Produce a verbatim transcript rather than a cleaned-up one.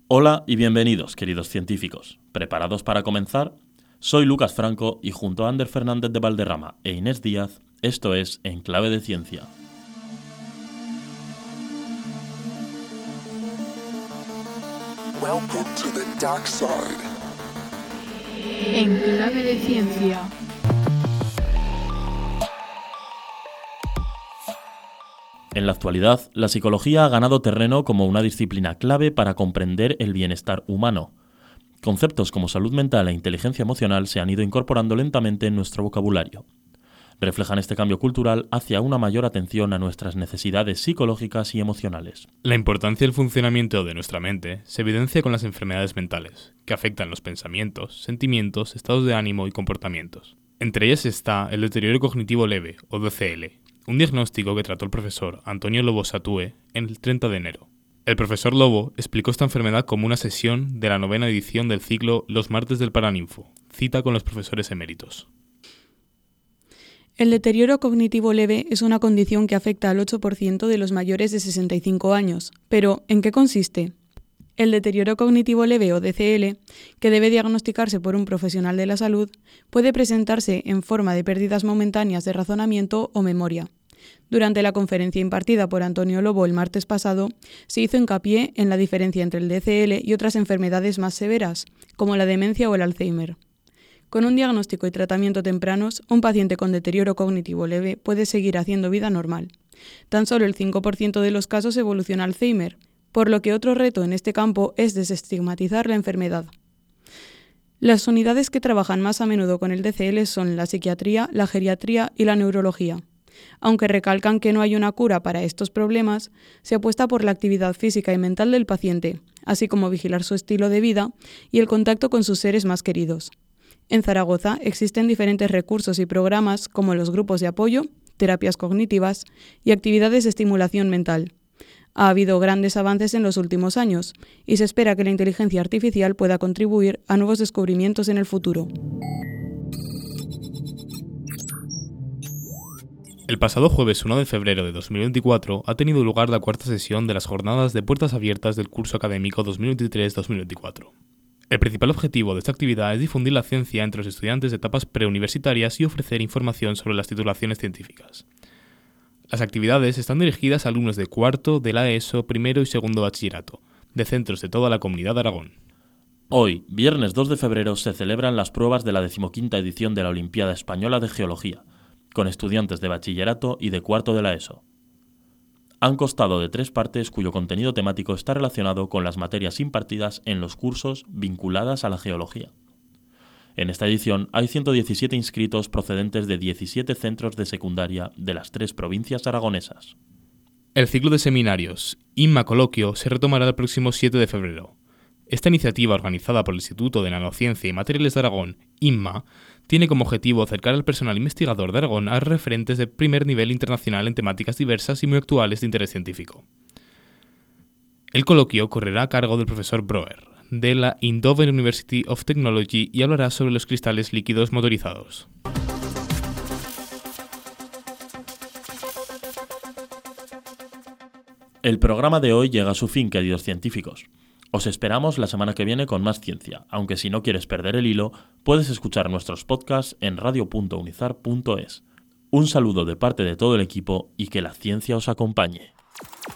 Hola y bienvenidos, queridos científicos. ¿Preparados para comenzar? Soy Lucas Franco y junto a Ander Fernández de Valderrama e Inés Díaz, esto es En Clave de Ciencia. Welcome to the dark side. En Clave de Ciencia. En la actualidad, la psicología ha ganado terreno como una disciplina clave para comprender el bienestar humano. Conceptos como salud mental e inteligencia emocional se han ido incorporando lentamente en nuestro vocabulario. Reflejan este cambio cultural hacia una mayor atención a nuestras necesidades psicológicas y emocionales. La importancia del funcionamiento de nuestra mente se evidencia con las enfermedades mentales, que afectan los pensamientos, sentimientos, estados de ánimo y comportamientos. Entre ellas está el deterioro cognitivo leve, o D C L, un diagnóstico que trató el profesor Antonio Lobo Satúe en el treinta de enero. El profesor Lobo explicó esta enfermedad como una sesión de la novena edición del ciclo Los martes del Paraninfo, cita con los profesores eméritos. El deterioro cognitivo leve es una condición que afecta al ocho por ciento de los mayores de sesenta y cinco años. Pero, ¿en qué consiste? El deterioro cognitivo leve o D C L, que debe diagnosticarse por un profesional de la salud, puede presentarse en forma de pérdidas momentáneas de razonamiento o memoria. Durante la conferencia impartida por Antonio Lobo el martes pasado, se hizo hincapié en la diferencia entre el D C L y otras enfermedades más severas, como la demencia o el Alzheimer. Con un diagnóstico y tratamiento tempranos, un paciente con deterioro cognitivo leve puede seguir haciendo vida normal. Tan solo el cinco por ciento de los casos evoluciona a Alzheimer, por lo que otro reto en este campo es desestigmatizar la enfermedad. Las unidades que trabajan más a menudo con el D C L son la psiquiatría, la geriatría y la neurología. Aunque recalcan que no hay una cura para estos problemas, se apuesta por la actividad física y mental del paciente, así como vigilar su estilo de vida y el contacto con sus seres más queridos. En Zaragoza existen diferentes recursos y programas como los grupos de apoyo, terapias cognitivas y actividades de estimulación mental. Ha habido grandes avances en los últimos años y se espera que la inteligencia artificial pueda contribuir a nuevos descubrimientos en el futuro. El pasado jueves uno de febrero de dos mil veinticuatro ha tenido lugar la cuarta sesión de las jornadas de puertas abiertas del curso académico dos mil veintitrés dos mil veinticuatro. El principal objetivo de esta actividad es difundir la ciencia entre los estudiantes de etapas preuniversitarias y ofrecer información sobre las titulaciones científicas. Las actividades están dirigidas a alumnos de cuarto, de la ESO, primero y segundo bachillerato, de centros de toda la Comunidad de Aragón. Hoy, viernes dos de febrero, se celebran las pruebas de la decimoquinta edición de la Olimpiada Española de Geología, con estudiantes de bachillerato y de cuarto de la ESO. Han constado de tres partes cuyo contenido temático está relacionado con las materias impartidas en los cursos vinculadas a la geología. En esta edición hay ciento diecisiete inscritos procedentes de diecisiete centros de secundaria de las tres provincias aragonesas. El ciclo de seminarios Inma Coloquio se retomará el próximo siete de febrero. Esta iniciativa, organizada por el Instituto de Nanociencia y Materiales de Aragón, INMA, tiene como objetivo acercar al personal investigador de Aragón a referentes de primer nivel internacional en temáticas diversas y muy actuales de interés científico. El coloquio correrá a cargo del profesor Broer, de la Eindhoven University of Technology, y hablará sobre los cristales líquidos motorizados. El programa de hoy llega a su fin, queridos científicos. Os esperamos la semana que viene con más ciencia, aunque si no quieres perder el hilo, puedes escuchar nuestros podcasts en radio punto unizar punto es. Un saludo de parte de todo el equipo y que la ciencia os acompañe.